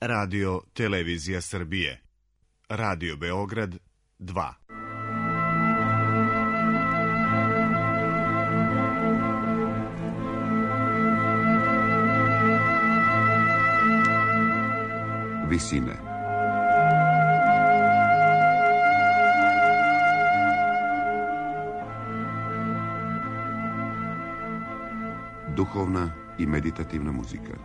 Radio Televizija Srbije, Radio Beograd 2. Visine. Duhovna i meditativna muzika.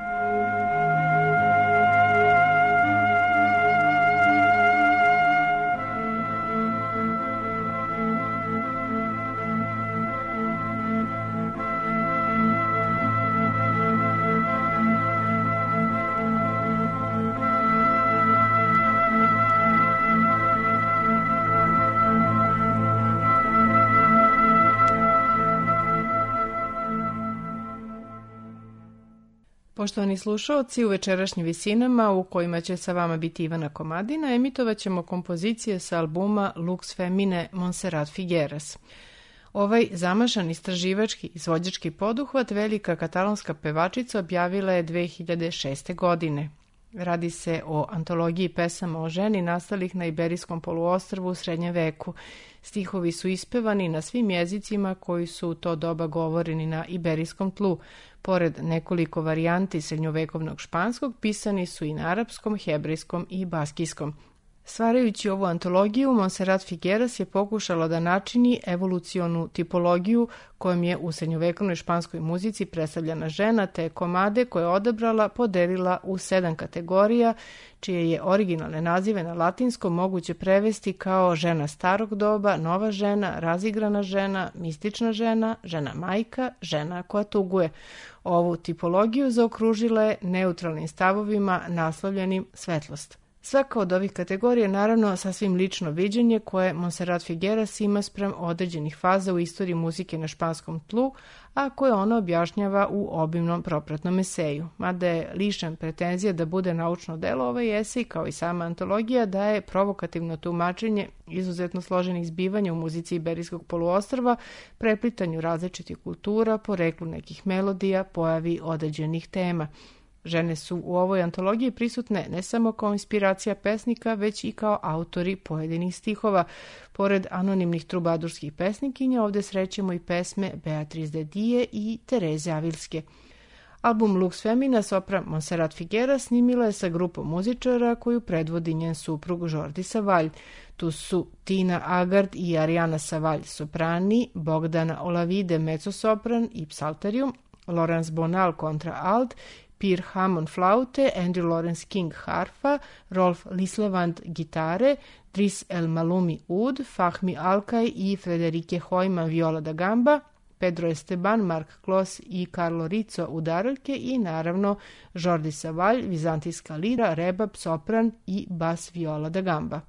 Poštovani slušaoci, u večerašnjim visinama u kojima će sa vama biti Ivana Komadina, emitovat ćemo kompozicije sa albuma Lux Femine Montserrat Figueras. Ovaj zamašan istraživački izvođački poduhvat velika katalonska pevačica objavila je 2006. godine. Radi se o antologiji pesama o ženi nastalih na Iberijskom poluostrvu u srednjem veku. Stihovi su ispevani na svim jezicima koji su u to doba govoreni na iberijskom tlu. Pored nekoliko varijanti srednjovekovnog španskog, pisani su i na arapskom, hebrejskom i baskijskom. Stvarajući ovu antologiju, Montserrat Figueras je pokušala da načini evolucionu tipologiju kojom je u srednjovekovnoj španskoj muzici predstavljena žena, te komade koje je odabrala podelila u 7 kategorija, čije je originalne nazive na latinskom moguće prevesti kao žena starog doba, nova žena, razigrana žena, mistična žena, žena majka, žena koja tuguje. Ovu tipologiju zaokružila je neutralnim stavovima naslovljenim svetlost. Svaka od ovih kategorija je naravno sasvim lično viđenje koje Montserrat Figueras ima sprem određenih faza u istoriji muzike na španskom tlu, a koje ona objašnjava u obimnom propratnom eseju. Mada je lišen pretenzija da bude naučno delo, ovaj esej, kao i sama antologija, daje provokativno tumačenje izuzetno složenih zbivanja u muzici Iberijskog poluostrva, preplitanju različitih kultura, poreklu nekih melodija, pojavi određenih tema. Žene su u ovoj antologiji prisutne ne samo kao inspiracija pesnika, već i kao autori pojedinih stihova. Pored anonimnih trubadurskih pesnikinja, ovdje srećemo i pesme Beatriz de Die i Tereze Avilske. Album Lux Femina sopran Montserrat Figueras snimila je sa grupom muzičara koju predvodi njen suprug Jordi Savall. Tu su Tina Agard i Ariana Savall soprani, Bogdana Olavide mezzosopran i psalterium, Laurence Bonal kontra alt, Pierre Hammond flaute, Andrew Lawrence King harfa, Rolf Lislevand gitare, Driss El Malumi ud, Fahmi Alkaj i Frederike Hojman viola da gamba, Pedro Esteban, Mark Kloss i Carlo Rizzo udareljke i naravno Jordi Savall, vizantijska lira, rebab, sopran i bas viola da gamba.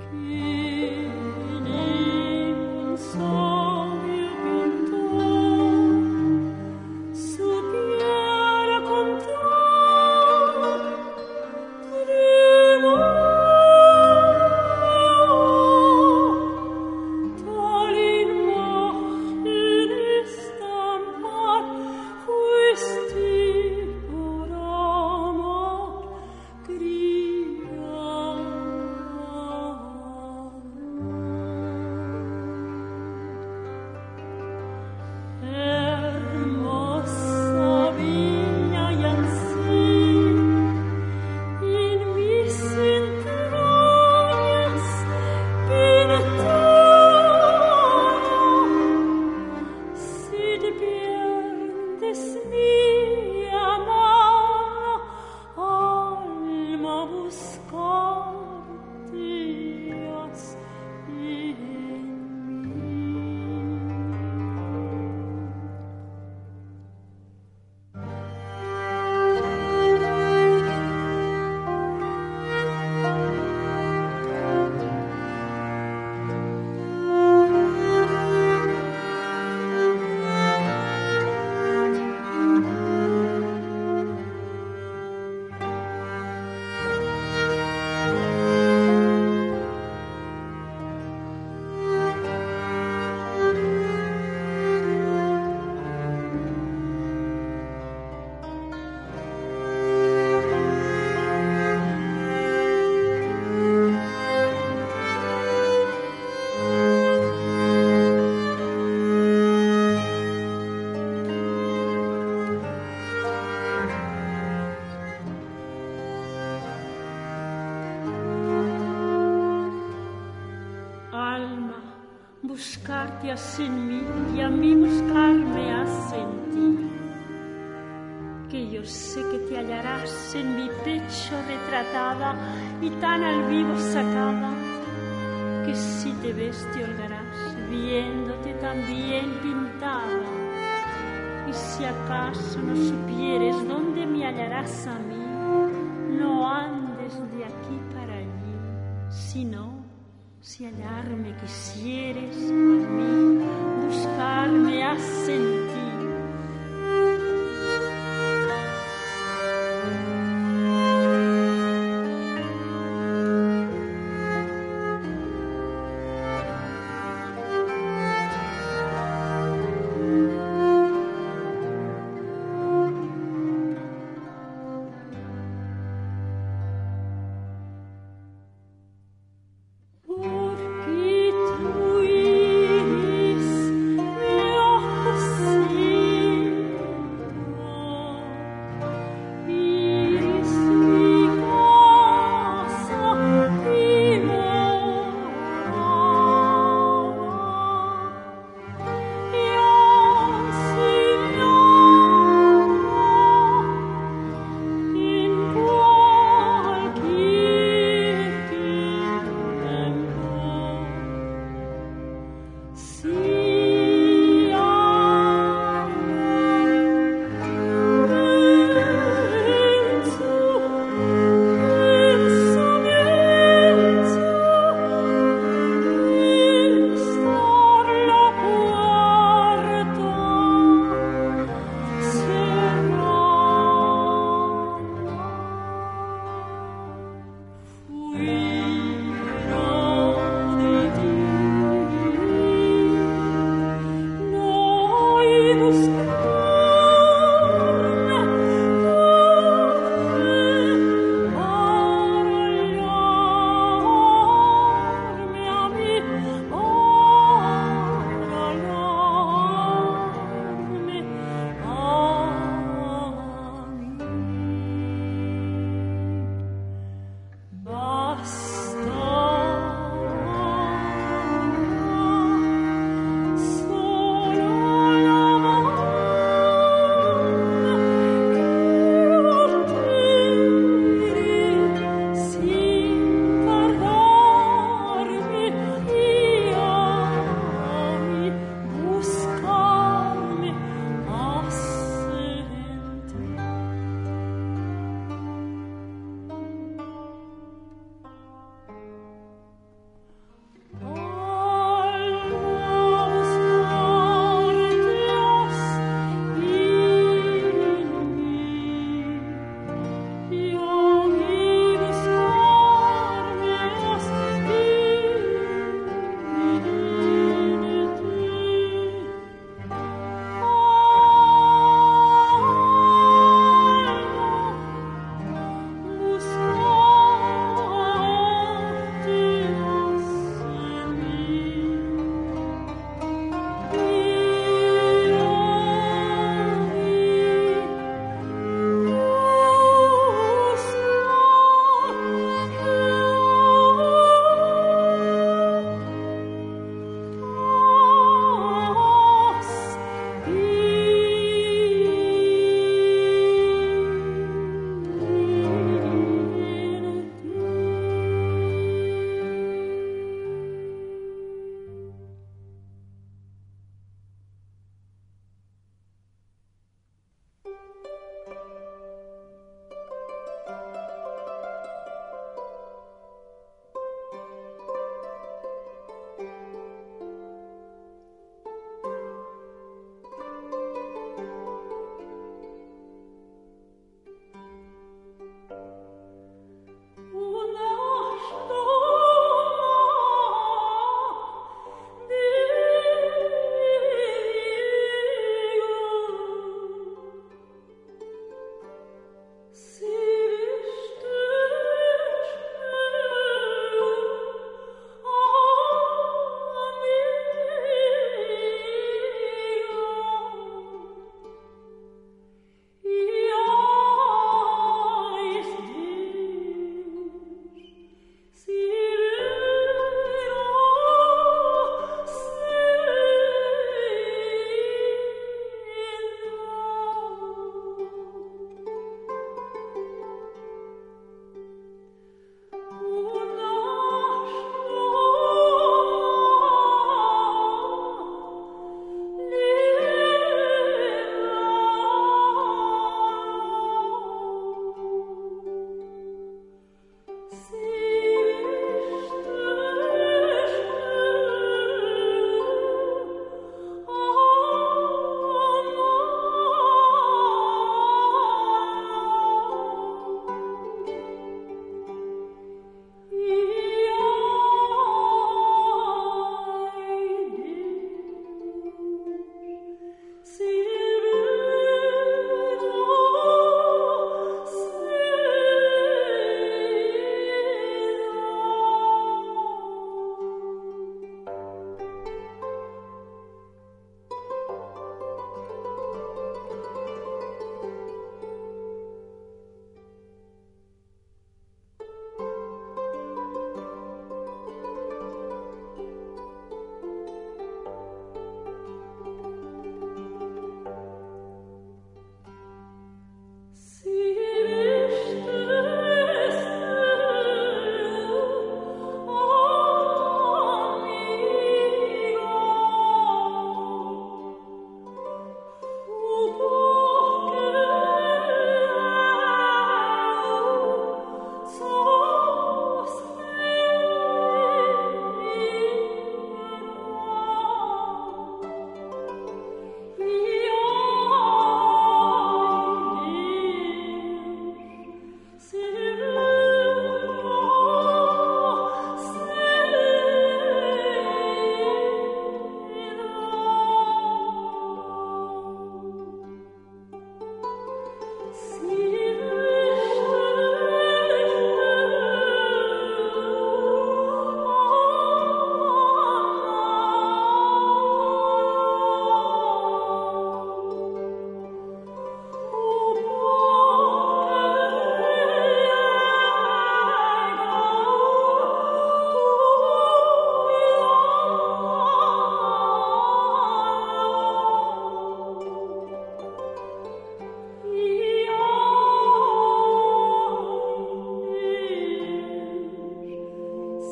Buscarte has en mí y a mí buscarme has en ti. Que yo sé que te hallarás en mi pecho retratada y tan al vivo sacada, que si te ves te holgarás viéndote tan bien pintada. Y si acaso no supieres dónde me hallarás a mí, no andes de aquí para allí, sino si hallarme quisieres a mí, buscarme has en ti. Porque tu iris, mi ojos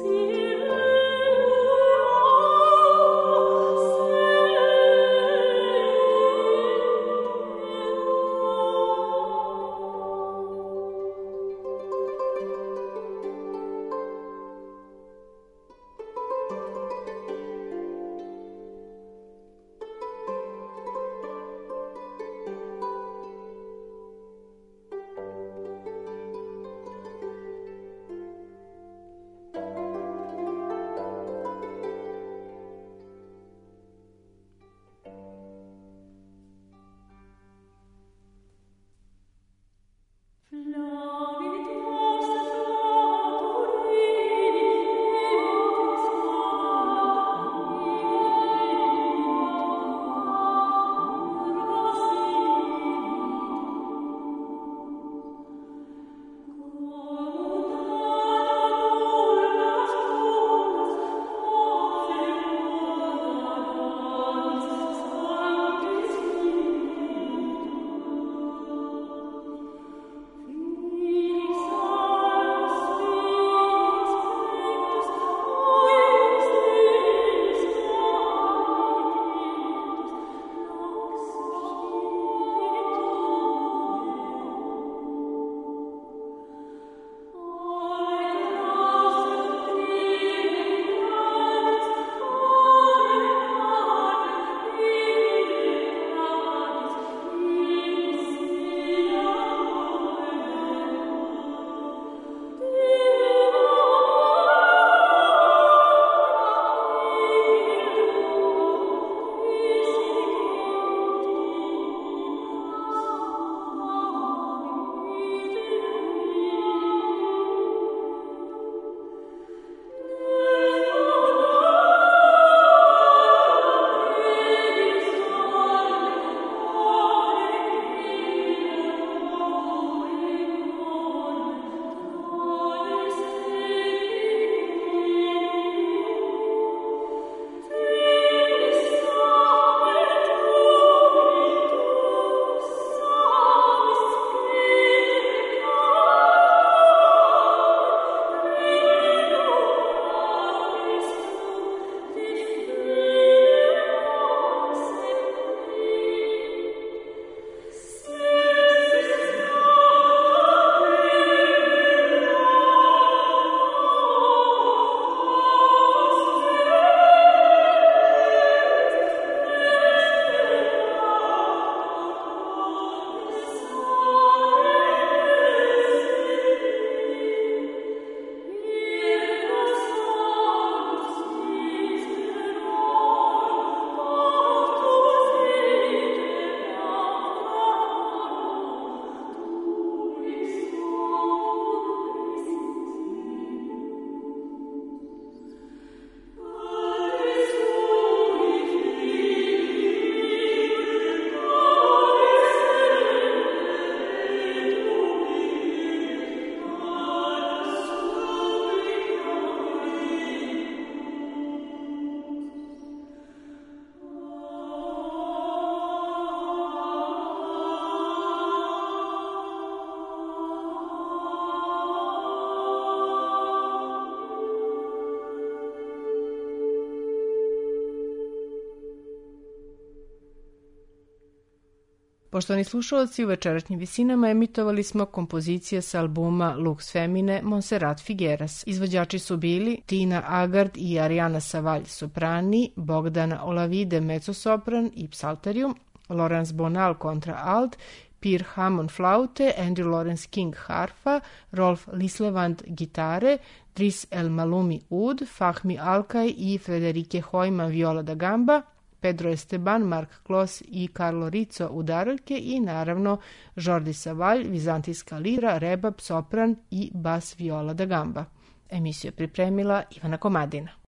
Poštovani slušalci, u večerašnjim visinama emitovali smo kompozicije sa albuma Lux Femine Montserrat Figueras. Izvođači su bili Tina Agard i Ariana Savalj soprani, Bogdana Olavide mezzosopran i psalterium, Laurence Bonal kontra alt, Pierre Hammond flaute, Andrew Lawrence King harfa, Rolf Lislevand gitare, Driss El Malumi ud, Fahmi Alkay i Frederike Hojman viola da gamba, Pedro Esteban, Mark Kloss i Carlo Rizzo udaraljke i naravno Jordi Savall, vizantijska lira, rebab, sopran i bas viola da gamba. Emisiju je pripremila Ivana Komadina.